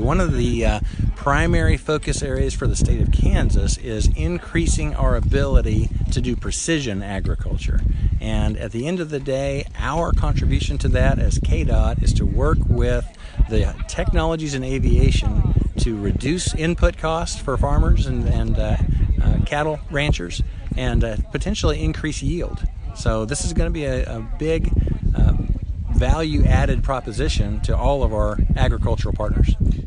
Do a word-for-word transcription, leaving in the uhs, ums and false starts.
one of the uh, primary focus areas for the state of Kansas is increasing our ability to do precision agriculture. And at the end of the day, our contribution to that as K D O T is to work with the technologies in aviation to reduce input costs for farmers and, and uh, uh, cattle ranchers, and uh, potentially increase yield. So this is going to be a, a big uh, value-added proposition to all of our agricultural partners.